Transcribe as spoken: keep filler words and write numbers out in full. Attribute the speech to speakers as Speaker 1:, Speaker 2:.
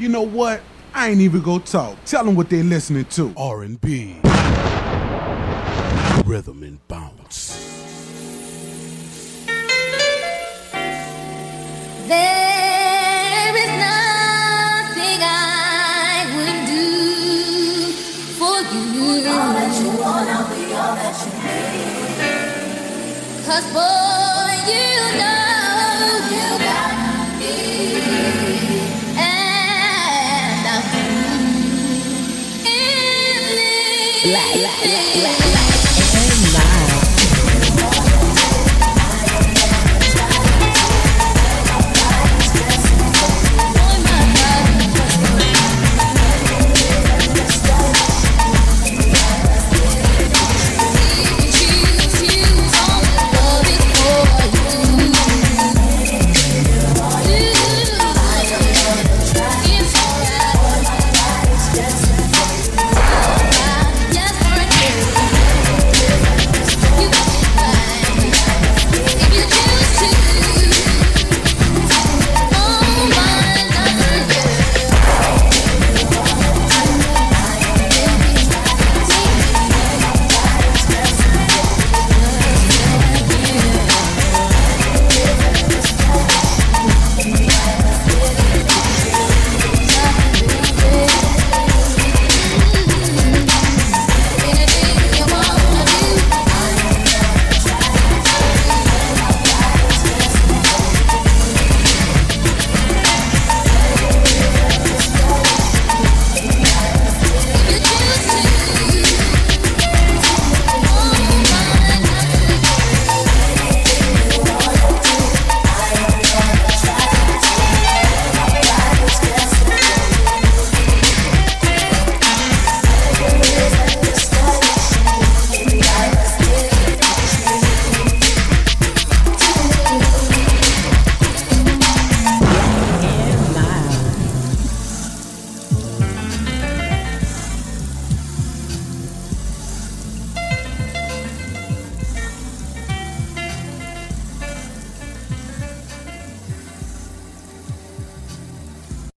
Speaker 1: You know what? I ain't even gonna talk. Tell them what they listening to. R and B. Rhythm and bounce.
Speaker 2: There is nothing I wouldn't do for you. All that you want, I'll be all that you need. 'Cause boy, you know you got me. And I'm in this.